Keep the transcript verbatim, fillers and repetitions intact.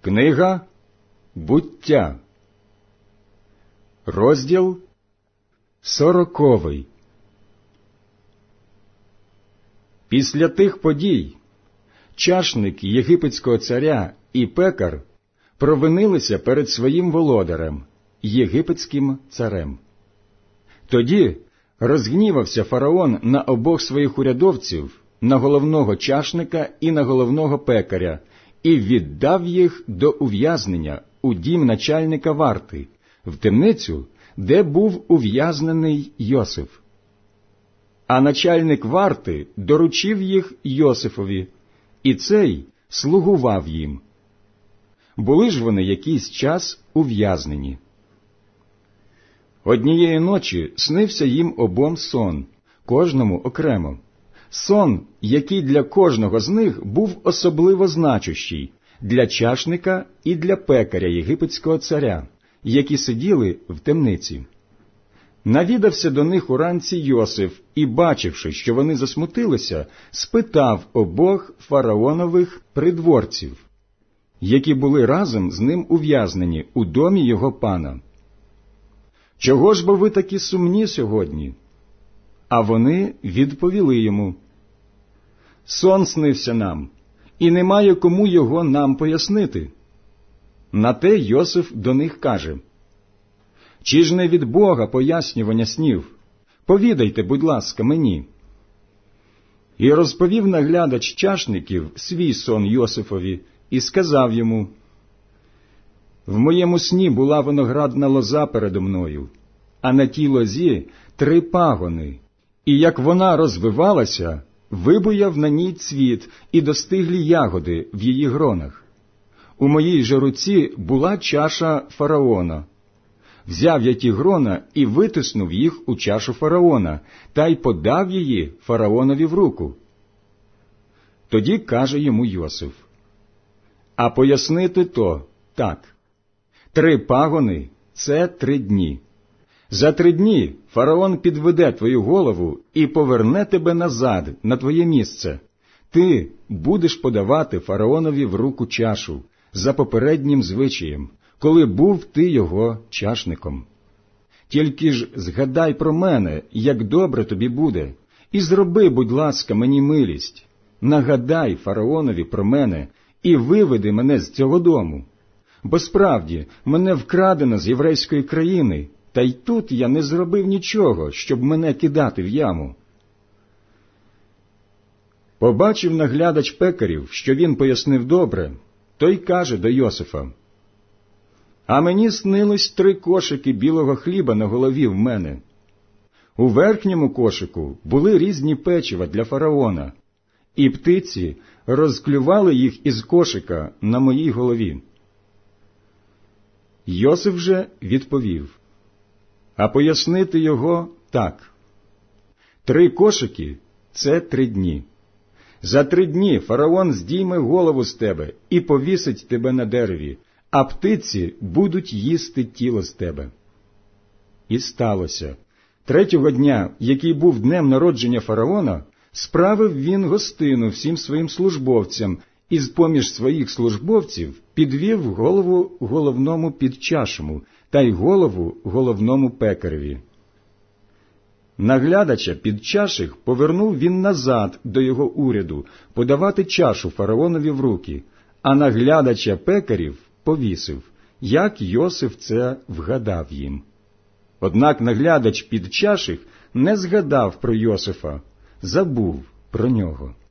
Книга Буття, розділ сороковий. Після тих подій чашник єгипетського царя і пекар провинилися перед своїм володарем, єгипетським царем. Тоді розгнівався фараон на обох своїх урядовців, на головного чашника і на головного пекаря, і віддав їх до ув'язнення у дім начальника варти, в темницю, де був ув'язнений Йосиф. А начальник варти доручив їх Йосифові, і цей слугував їм. Були ж вони якийсь час ув'язнені. Однієї ночі снився їм обом сон, кожному окремо. Сон, який для кожного з них був особливо значущий, для чашника і для пекаря єгипетського царя, які сиділи в темниці. Навідався до них уранці Йосиф і, бачивши, що вони засмутилися, спитав обох фараонових придворців, які були разом з ним ув'язнені у домі його пана: «Чого ж бо ви такі сумні сьогодні?» А вони відповіли йому: «Сон снився нам, і немає кому його нам пояснити». На те Йосиф до них каже: «Чи ж не від Бога пояснювання снів? Повідайте, будь ласка, мені». І розповів наглядач чашників свій сон Йосифові і сказав йому: «В моєму сні була виноградна лоза передо мною, а на тій лозі три пагони, і як вона розвивалася, вибуяв на ній цвіт і достиглі ягоди в її гронах. У моїй же руці була чаша фараона. Взяв я ті грона і витиснув їх у чашу фараона, та й подав її фараонові в руку». Тоді каже йому Йосиф: «А пояснити то так. Три пагони – це три дні. За три дні фараон підведе твою голову і поверне тебе назад на твоє місце. Ти будеш подавати фараонові в руку чашу за попереднім звичаєм, коли був ти його чашником. Тільки ж згадай про мене, як добре тобі буде, і зроби, будь ласка, мені милість. Нагадай фараонові про мене і виведи мене з цього дому. Бо справді мене вкрадено з єврейської країни, та й тут я не зробив нічого, щоб мене кидати в яму». Побачив наглядач пекарів, що він пояснив добре, той каже до Йосифа: «А мені снилось три кошики білого хліба на голові в мене. У верхньому кошику були різні печива для фараона, і птиці розклювали їх із кошика на моїй голові». Йосиф же відповів: «А пояснити його так. Три кошики – це три дні. За три дні фараон здійме голову з тебе і повісить тебе на дереві, а птиці будуть їсти тіло з тебе». І сталося. Третього дня, який був днем народження фараона, справив він гостину всім своїм службовцям, і з-поміж своїх службовців підвів голову головному підчашому та й голову головному пекареві. Наглядача підчаших повернув він назад до його уряду подавати чашу фараонові в руки, а наглядача пекарів повісив, як Йосиф це вгадав їм. Однак наглядач підчаших не згадав про Йосифа, забув про нього.